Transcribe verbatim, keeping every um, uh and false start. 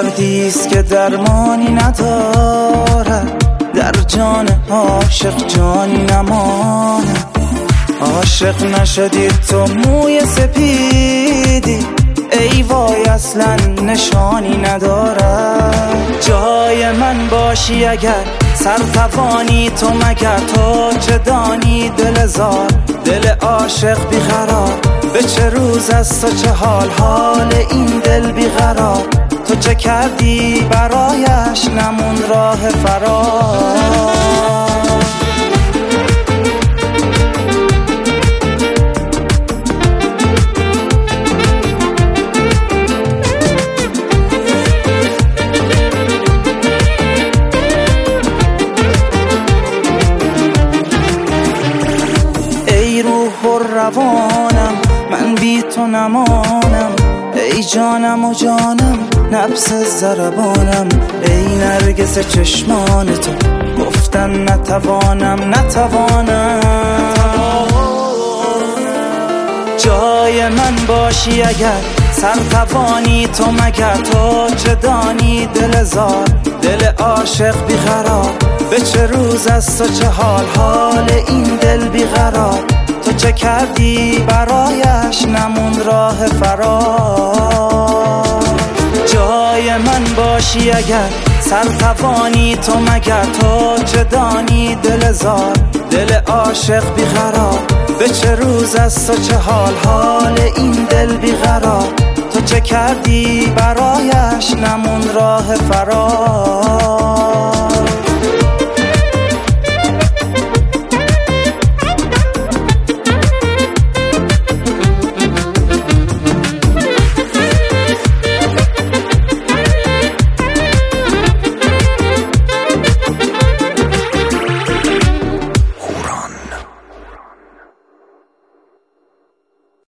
دردیست که درمانی ندارد، در جان عاشق جانی نمانه. عاشق نشدی تو موی سپیدی، ای وای اصلا نشانی ندارد. جای من باشی اگر سر توانی تو، مگر تو چه دانی دل زار، دل عاشق بیقرار. به چه روز است تو چه حال حال این دل بیقرار، تو چه کردی برایش نمون راه فرار. ای روح و روانم من بی تو نمانم، ای جانم و جانم نبض ضربانم. ای نرگس چشمان تو گفتن نتوانم نتوانم. جای من باشی اگر سر توانی تو، مگر تو چه دانی دل زار، دل عاشق بیقرار. به چه روز است و چه حال حال این دل بیقرار، تو چه کردی برایش نمون راه فرار. جای من باشی اگر سر توانی تو، مگر تو چه دانی دل زار، دل عاشق بیقرار. به چه روز است و چه حال حال این دل بیقرار، تو چه کردی برایش نمون راه فرار.